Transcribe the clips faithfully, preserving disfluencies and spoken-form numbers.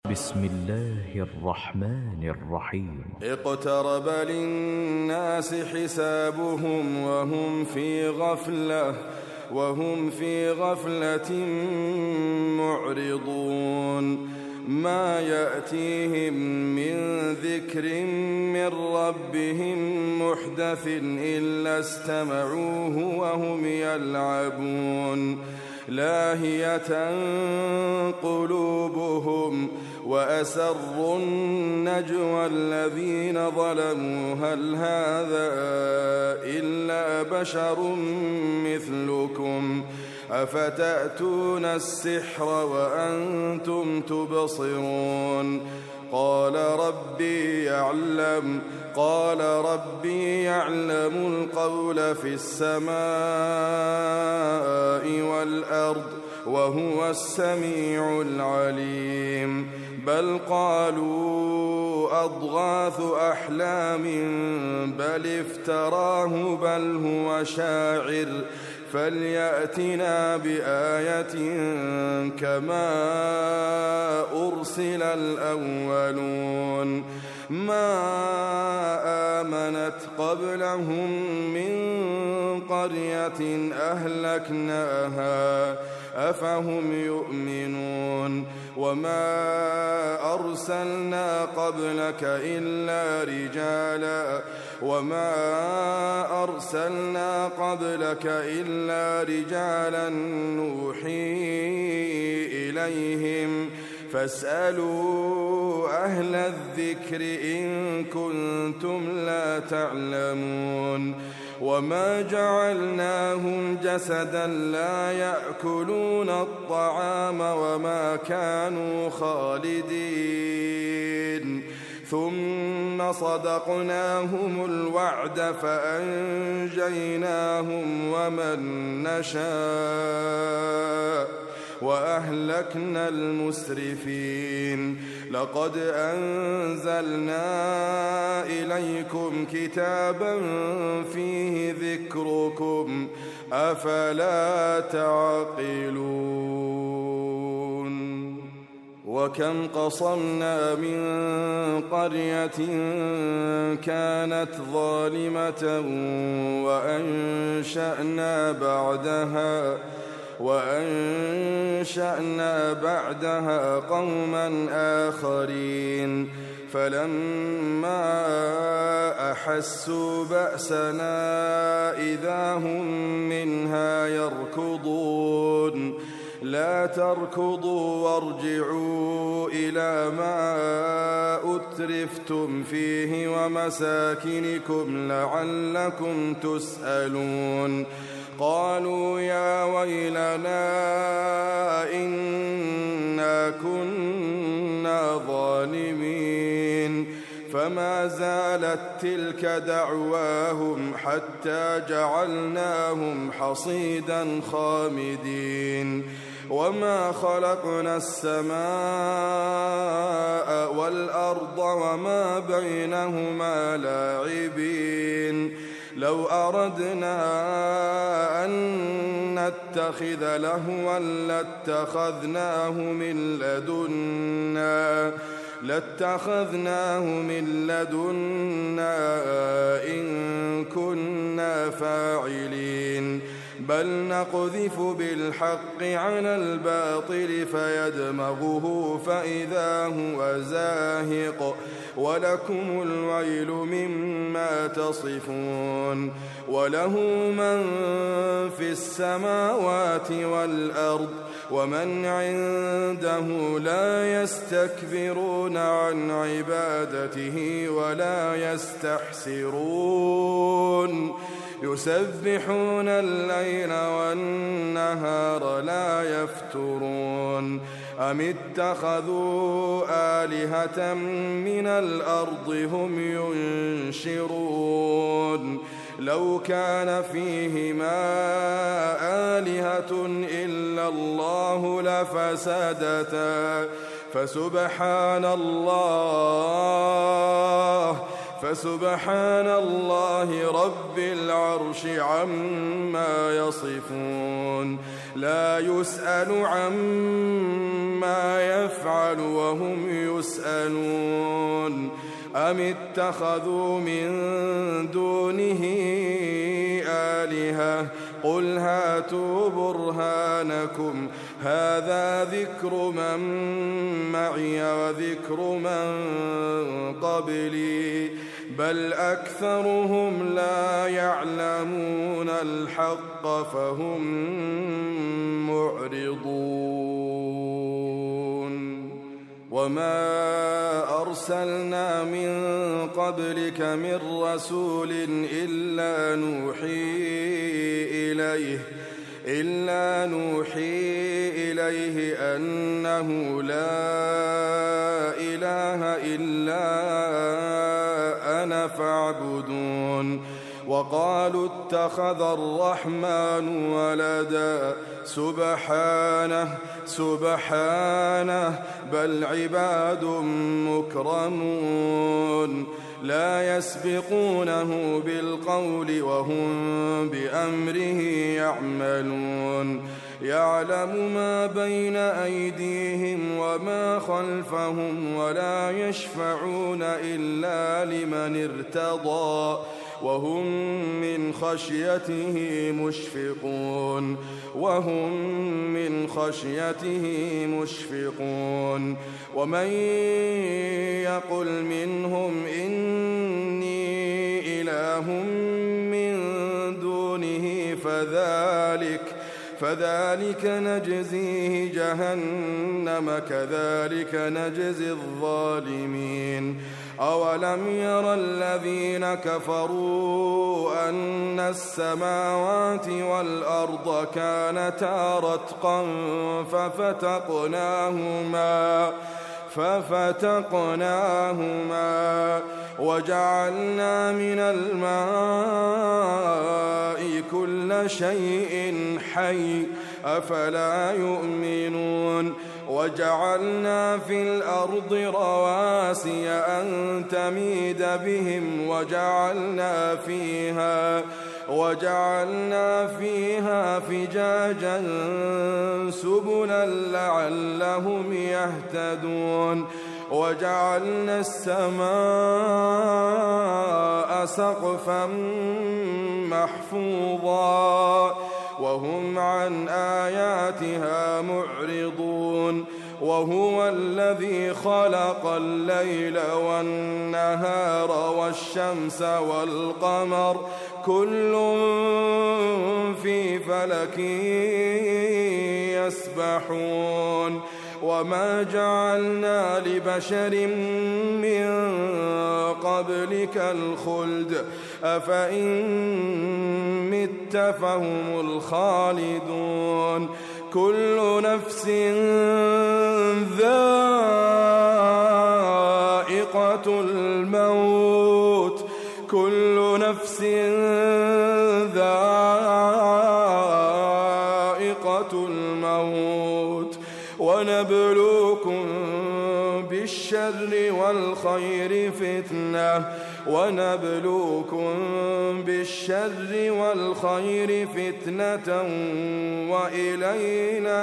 بسم الله الرحمن الرحيم. اقترب للناس حسابهم وهم في غفلة وهم في غفلة معرضون. ما يأتيهم من ذكر من ربهم محدث إلا استمعوه وهم يلعبون. لاهية قلوبهم وأسروا النجوى الذين ظلموا هل هذا إلا بشر مثلكم أفتأتون السحر وأنتم تبصرون. قال ربي يعلم قال ربي يعلم القول في السماء والأرض وهو السميع العليم. بل قالوا أضغاث أحلام بل افتراه بل هو شاعر فليأتنا بآية كما أرسل الأولون. ما آمنت قبلهم من قرية أهلكناها أفهم يؤمنون. وما أرسلنا قبلك إلا رجالا وما أرسلنا قبلك إلا رجالا نوحي إليهم فاسألوا أهل الذكر إن كنتم لا تعلمون. وما جعلناهم جسدا لا يأكلون الطعام وما كانوا خالدين ثم صدقناهم الوعد فأنجيناهم ومن نشاء وأهلكنا المسرفين. لقد أنزلنا إليكم كتابا فيه ذكركم أفلا تعقلون. وكم قصمنا من قرية كانت ظالمة وأنشأنا بعدها وأنشأنا بعدها قوما آخرين فلما أحسوا بأسنا إذا هم منها يركضون. لا تركضوا وارجعوا إلى ما أترفتم فيه ومساكنكم لعلكم تسألون. قالوا يا ويلنا إنا كنا ظالمين. فما زالت تلك دعواهم حتى جعلناهم حصيدا خامدين. وما خلقنا السماء والأرض وما بينهما لاعبين. لو أردنا أن نتخذ لهوا لاتخذناه من لدنا لاتخذناه من لدنا إن كنا فاعلين. بل نقذف بالحق على الباطل فيدمغه فإذا هو زاهق ولكم الويل مما تصفون. وله من في السماوات والأرض ومن عنده لا يستكبرون عن عبادته ولا يستحسرون. يسبحون الليل والنهار لا يفترون. أم اتخذوا آلهة من الأرض هم ينشرون. لو كان فيهما آلهة إلا الله لفسدتا فسبحان الله فسبحان الله رب العرش عما يصفون لا يسأل عما يفعل وهم يسألون أم اتخذوا من دونه آلهة قل هاتوا برهانكم هذا ذكر من معي وذكر من قبلي بل أكثرهم لا يعلمون الحق فهم معرضون وما أرسلنا من قبلك من رسول إلا نوحي إليه إلا نوحي إليه أنه لا إله إلا أنا فاعبدون وقالوا اتخذ الرحمن ولدا سبحانه سبحانه بل عباد مكرمون لا يسبقونه بالقول وهم بأمره يعملون يعلم ما بين أيديهم وما خلفهم ولا يشفعون إلا لمن ارتضى وهم من خشيته مشفقون وهم من خشيته مشفقون ومن يقل منهم إني إله من دونه فذلك فذلك نجزيه جهنم كذلك نجزي الظالمين أولم ير الذين كفروا أن السماوات والأرض كانتا رتقا ففتقناهما ففتقناهما وجعلنا من الماء كل شيء حي أفلا يؤمنون وجعلنا في الأرض رواسي أن تميد بهم وجعلنا فيها وجعلنا فيها فجاجا سبلا لعلهم يهتدون وجعلنا السماء سقفا محفوظا وهم عن آياتها معرضون وهو الذي خلق الليل والنهار والشمس والقمر كل في فلك يسبحون وما جعلنا لبشر من قبلك الخلد أفإن مت فهم الخالدون كل نفس ذائقة الموت كل نفس ذائقة الموت ونبلوكم بالشر والخير فتنة ونبلوكم بالشر والخير فتنة وإلينا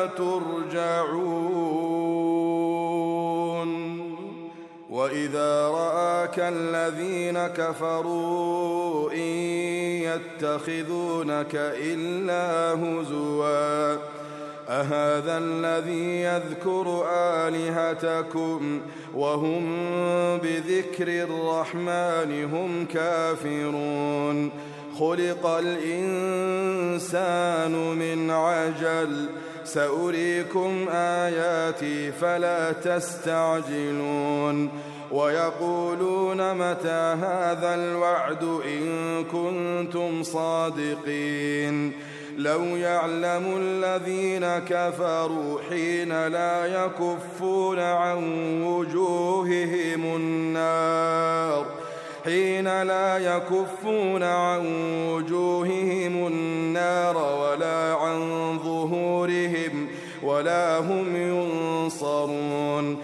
ترجعون وإذا رآك الذين كفروا إن يتخذونك إلا هزوا أهذا الذي يذكر آلهتكم وهم بذكر الرحمن هم كافرون خلق الإنسان من عجل سأريكم آياتي فلا تستعجلون ويقولون متى هذا الوعد إن كنتم صادقين لو يعلم الذين كفروا حين لا يكفون عن وجوههم النار حين لا يكفون عن وجوههم النار ولا عن ظهورهم ولا هم ينصرون بل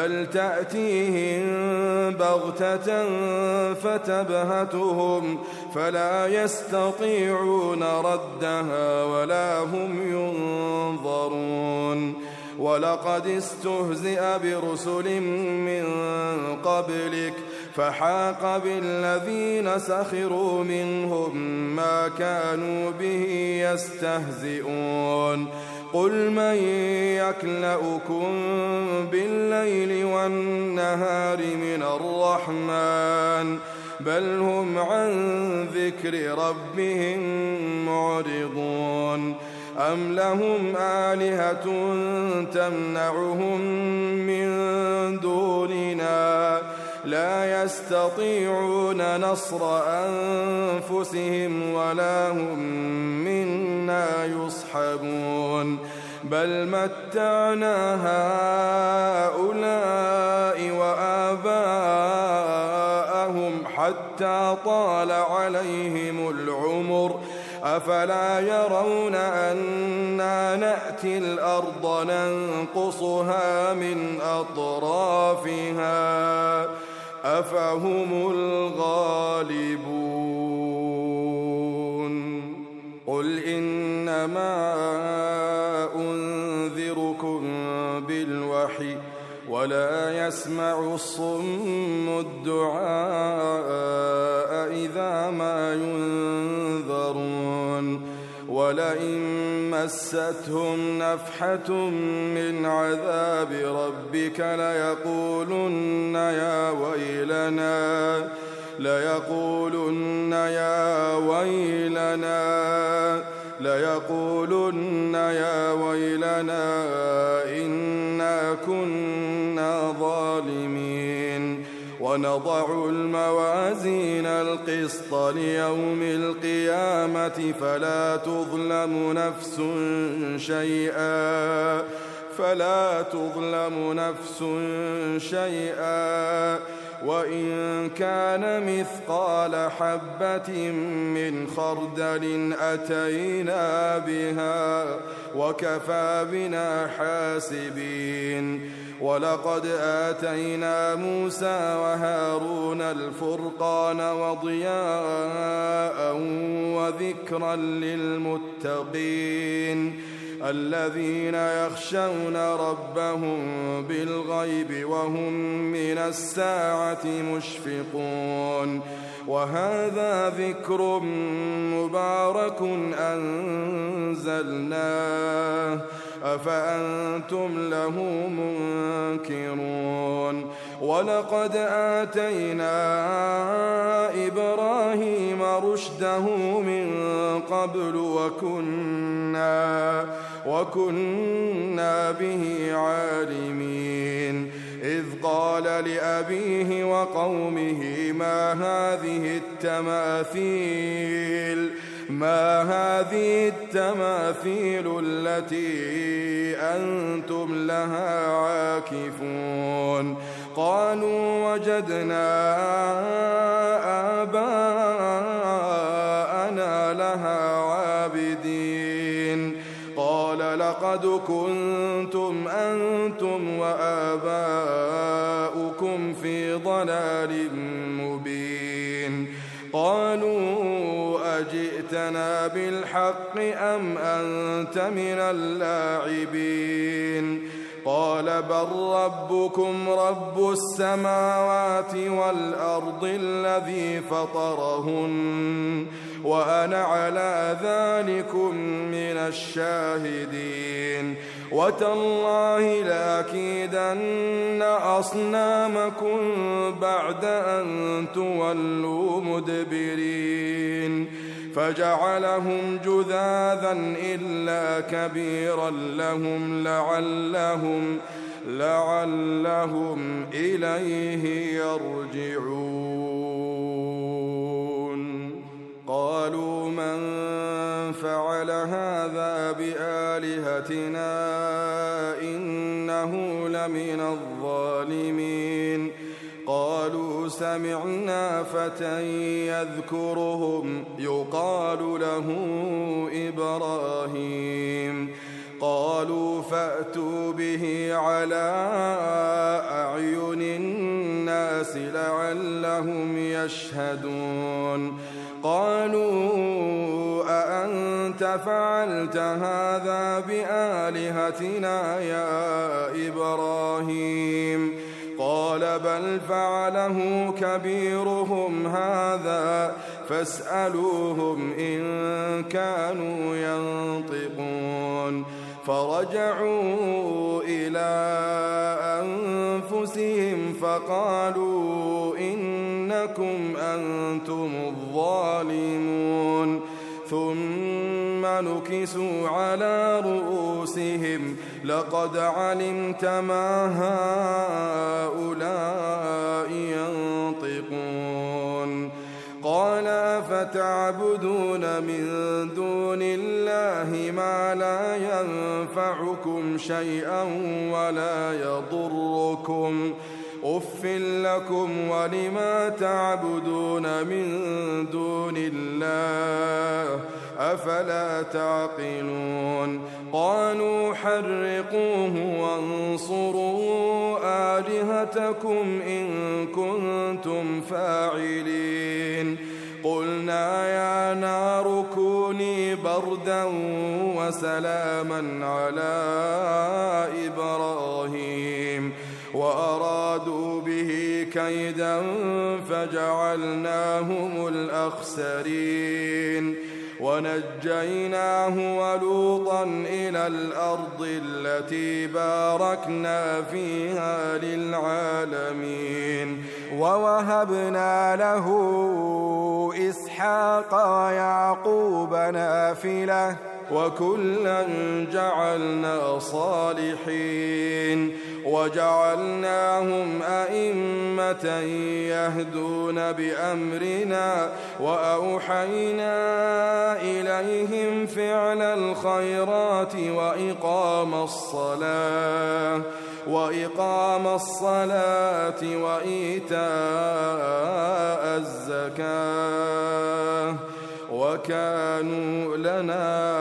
بل تأتيهم بغتة فتبهتهم فلا يستطيعون ردها ولا هم ينظرون ولقد استهزئ برسل من قبلك فحاق بالذين سخروا منهم ما كانوا به يستهزئون قل من يكلؤكم بالليل والنهار من الرحمن بل هم عن ذكر ربهم معرضون أم لهم آلهة تمنعهم من دوننا لا يستطيعون نصر أنفسهم ولا هم منا يصحبون بل متعنا هؤلاء وآباءهم حتى طال عليهم العمر أفلا يرون أنا نأتي الأرض ننقصها من أطرافها أفهم الغالبون قل إنما أنذركم بالوحي ولا يسمع الصم الدعاء إذا ما ينذرون ولئن مستهم نفحة من عذاب ربك ليقولن يا ويلنا ليقولن يا ويلنا ليقولن يا ويلنا إنا كنا ظالمين ونضع الموازين القسط ليوم القيامة فلا تظلم نفس شيئا فلا تظلم نفس شيئا وإن كان مثقال حبة من خردل أتينا بها وكفى بنا حاسبين ولقد آتينا موسى وهارون الفرقان وضياء وذكرا للمتقين الذين يخشون ربهم بالغيب وهم من الساعة مشفقون وهذا ذكر مبارك أنزلناه أفأنتم له منكرون ولقد آتينا إبراهيم رشده من قبل وكنا وكنا به عالمين إذ قال لأبيه وقومه ما هذه التماثيل ما هذه التماثيل التي أنتم لها عاكفون قالوا وجدنا آباءنا لها عابدين قال لقد كنتم أنتم وآباؤكم في ضلال مبين قالوا أجئتنا بالحق أم أنت من اللاعبين قال بل ربكم رب السماوات والأرض الذي فطرهن وأنا على ذلكم من الشاهدين وتالله لأكيدن أصنامكم بعد أن تولوا مدبرين فجعلهم جذاذا إلا كبيرا لهم لعلهم لعلهم إليه يرجعون قالوا من فعل هذا بآلهتنا إنه لمن الظالمين قالوا سمعنا فتى يذكرهم يقال له إبراهيم قالوا فأتوا به على أعين الناس لعلهم يشهدون قالوا أأنت فعلت هذا بآلهتنا يا إبراهيم قال بل فعله كبيرهم هذا فاسألوهم إن كانوا ينطقون فرجعوا إلى أنفسهم فقالوا إنكم أنتم الظالمون ثم نكسوا على رؤوسهم لقد علمت ما هؤلاء ينطقون قال أفتعبدون من دون الله ما لا ينفعكم شيئا ولا يضركم أف لكم ولما تعبدون من دون الله أفلا تعقلون قالوا حرقوه وانصروا آلهتكم إن كنتم فاعلين قلنا يا نار كوني بردا وسلاما على إبراهيم وأرادوا به كيدا فجعلناهم الأخسرين ونجيناه ولوطا إلى الأرض التي باركنا فيها للعالمين ووهبنا له إسحاق ويعقوب نافلة وكلا جعلنا صالحين وجعلناهم أئمة يهدون بأمرنا وأوحينا إليهم فعل الخيرات وإقام الصلاة وإقام الصلاة وإيتاء الزكاة وكانوا لنا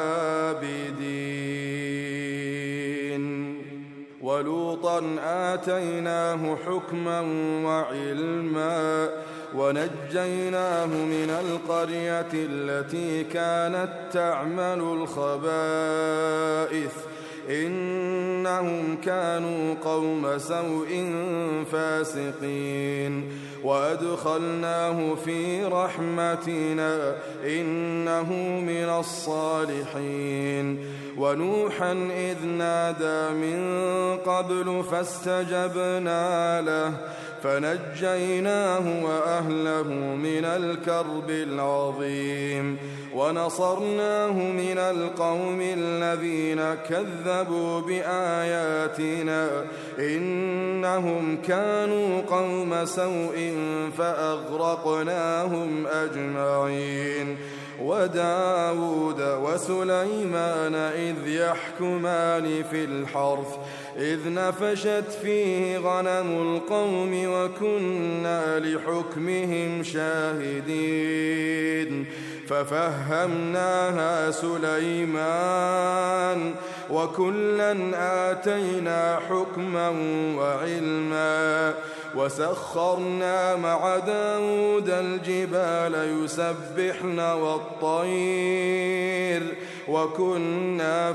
عابدين ولوطا آتيناه حكما وعلما ونجيناه من القرية التي كانت تعمل الخبائث إنهم كانوا قوم سوء فاسقين وأدخلناه في رحمتنا إنه من الصالحين ونوحا إذ نادى من قبل فاستجبنا له فنجيناه وأهله من الكرب العظيم ونصرناه من القوم الذين كذبوا بآياتنا إنهم كانوا قوم سوء فأغرقناهم أجمعين وداود وسليمان إذ يحكمان في الحرث إذ نفشت فيه غنم القوم وكنا لحكمهم شاهدين ففهمناها سليمان وكلا آتينا حكما وعلما وسخرنا مع داود الجبال يسبحن والطير وكنا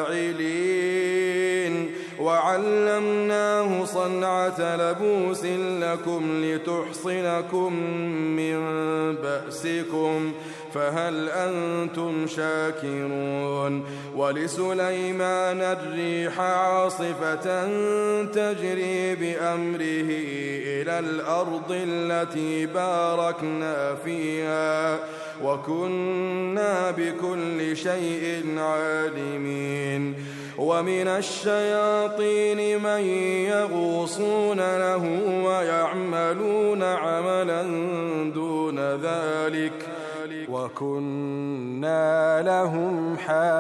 فاعلين وعلمناه صنعة لبوس لكم لتحصنكم من بأسكم فهل أنتم شاكرون ولسليمان الريح عاصفة تجري بأمره إلى الأرض التي باركنا فيها وكنا بكل شيء عالمين ومن الشياطين من يغوصون له ويعملون عملا دون ذلك وكنا لهم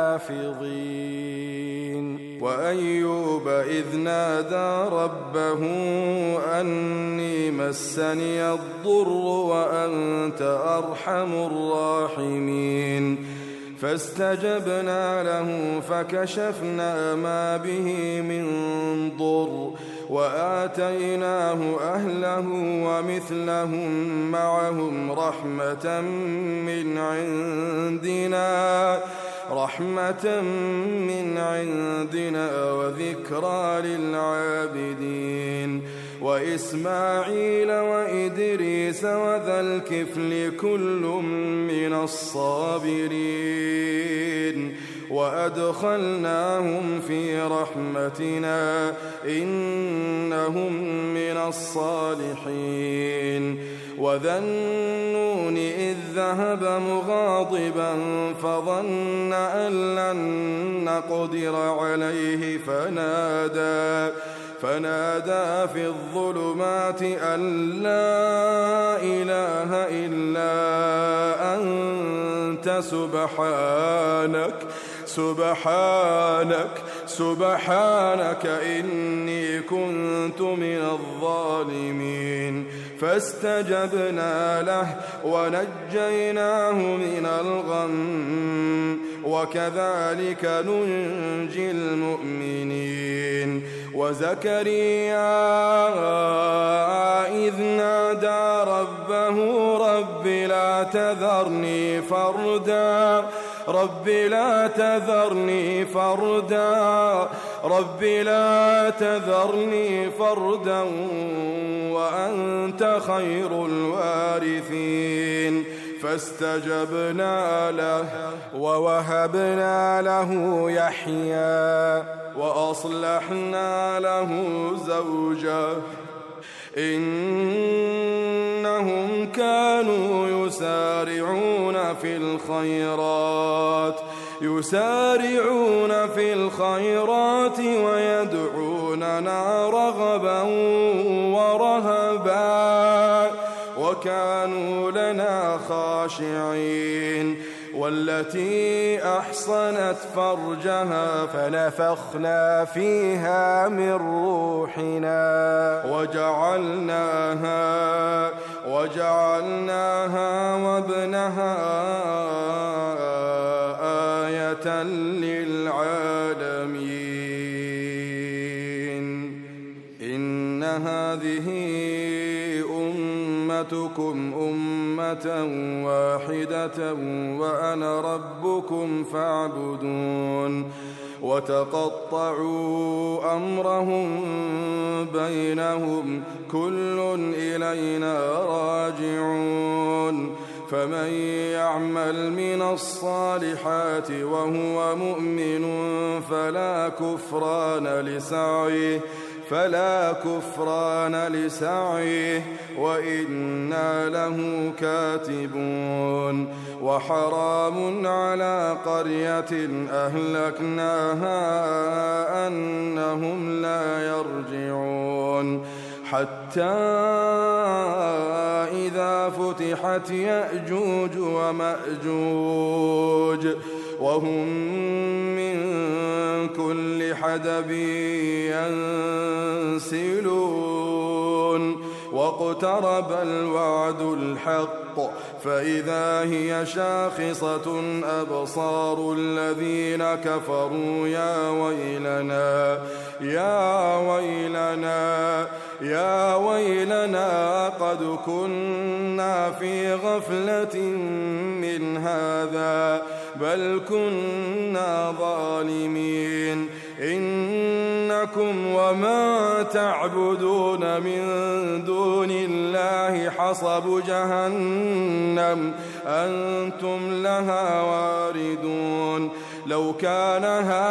حافظين وأيوب إذ نادى ربه أني مسني الضر وأنت أرحم الراحمين فاستجبنا له فكشفنا ما به من ضر وآتيناه أهله ومثلهم معهم رحمة من عندنا رحمة من عندنا وذكرى للعابدين وإسماعيل وإدريس وذا الكفل كل من الصابرين وأدخلناهم في رحمتنا إنهم من الصالحين وذا النون إذ ذهب مغاضبا فظن أن لن نقدر عليه فنادى فنادى في الظلمات أن لا إله إلا أنت سبحانك سبحانك سبحانك إني كنت من الظالمين فاستجبنا له ونجيناه من الغم وكذلك ننجي المؤمنين وزكريا إذ نادى ربه رب لا تذرني فردا رب لا تذرني فردا رب لا تذرني فردا وأنت خير الوارثين فاستجبنا له ووهبنا له يحيى وأصلحنا له زوجه إنهم كانوا يسارعون في الخيرات يسارعون في الخيرات ويدعوننا رغبا ورهبا وكانوا لنا خاشعين والتي أحصنت فرجها فنفخنا فيها من روحنا وجعلناها وجعلناها وابنها آية للعالمين إن هذه أمتكم أمة واحدة وأنا ربكم فاعبدون وتقطعوا أمرهم بينهم كل إلينا راجعون فمن يعمل من الصالحات وهو مؤمن فلا كفران لسعيه فلا كفران لسعيه وإنا له كاتبون وحرام على قرية أهلكناها أنهم لا يرجعون حتى إذا فتحت يأجوج ومأجوج وهم من كل حدب ينسلون واقترب الوعد الحق فإذا هي شاخصة أبصار الذين كفروا يا ويلنا يا ويلنا يا ويلنا قد كنا في غفلة من هذا بل كنا ظالمين إنكم وما تعبدون من دون الله حصب جهنم أنتم لها واردون لو كان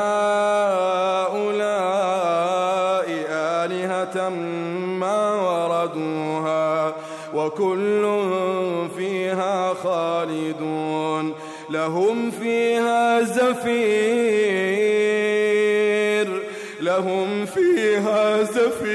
هؤلاء آلهة ما وردوها وكل فيها خالدون لهم فيها زفير لهم فيها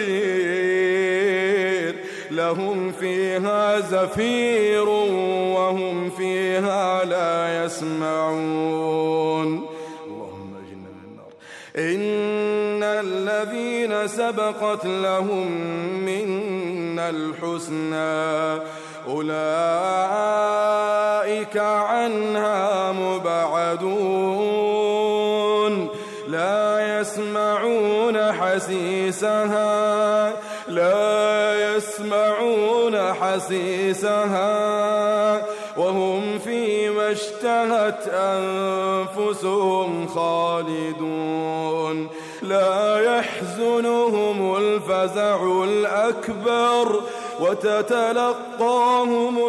زفير لهم فيها زفير وهم فيها لا يسمعون اللهم اجرنا من النار إن الذين سبقت لهم منا الحسنى أولئك عنها مبعدون يسمعون حسيسها لا يسمعون حسيسها وهم فيما اشتهت أنفسهم خالدون لا يحزنهم الفزع الأكبر وتتلقاهم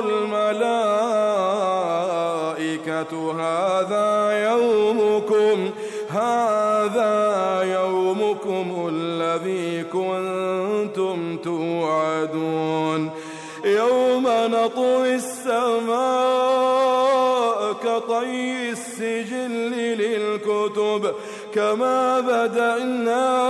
الملائكة هذا يومكم هذا يومكم الذي كنتم توعدون يوم نطوي السماء كطي السجل للكتب كما بدأنا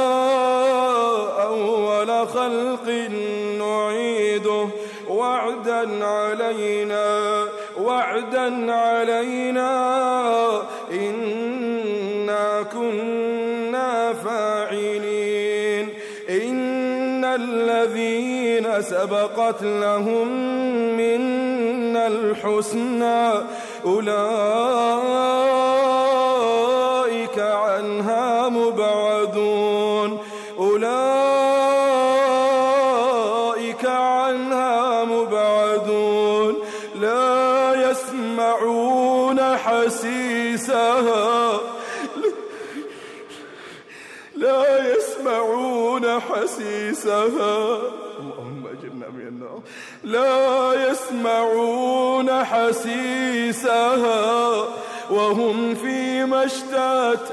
أول خلق نعيده وعدا علينا وعدا علينا إنا كنا فاعلين إن الذين سبقت لهم منا الحسنى أولئك عنها مبعدون أولئك عنها مبعدون لا يسمعون حسيسها لا يسمعون حسيسها اللهم أجرنا من النار لا يسمعون حسيسها وهم فيما اشتهت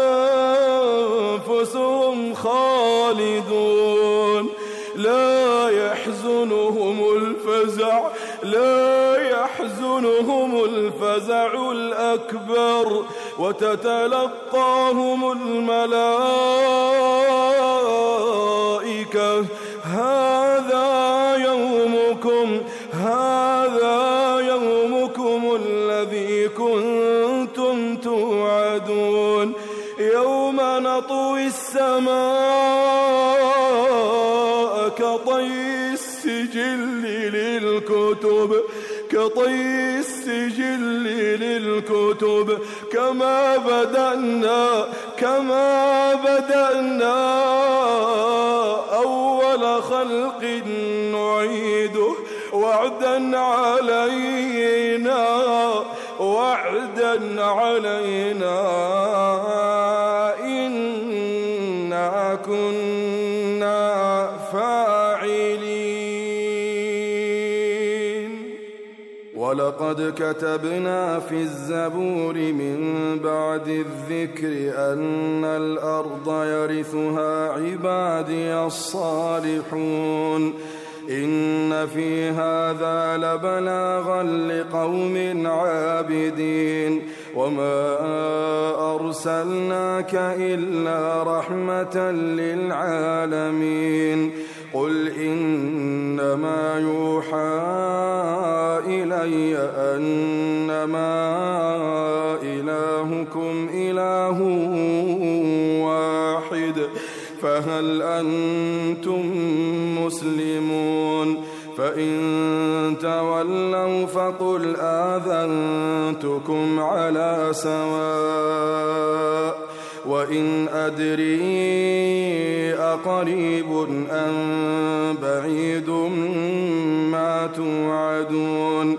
أنفسهم خالدون لا يحزنهم الفزع لا يحزنهم الفزع الأكبر وتتلقاهم الملائكة هذا يومكم هذا يومكم الذي كنتم توعدون يوم نطوي السماء كطي السجل للكتب كطي السجل للكتب كما بدأنا كما بدأنا أول خلق نعيده وعدا علينا وعدا علينا إنا كنا فاعلين ولقد كتبنا في الزبور من بعد الذكر أن الأرض يرثها عبادي الصالحون إن في هذا لبلاغا لقوم عابدين وما أرسلناك إلا رحمة للعالمين قل إنما يوحى إلي أنما إلهكم إله واحد فهل أنتم مسلمون فإن تولوا فقل آذنتكم على سواء وإن أدري أقريب أم بعيد ما توعدون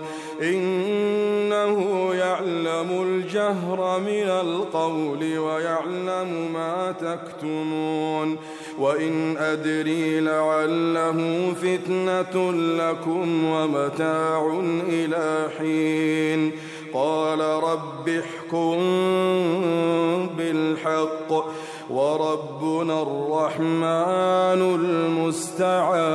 إنه يعلم الجهر من القول ويعلم ما تكتمون وإن أدري لعله فتنة لكم ومتاع إلى حين قال رب احكم بالحق وربنا الرحمن المستعان. المستعان على ما تصفون.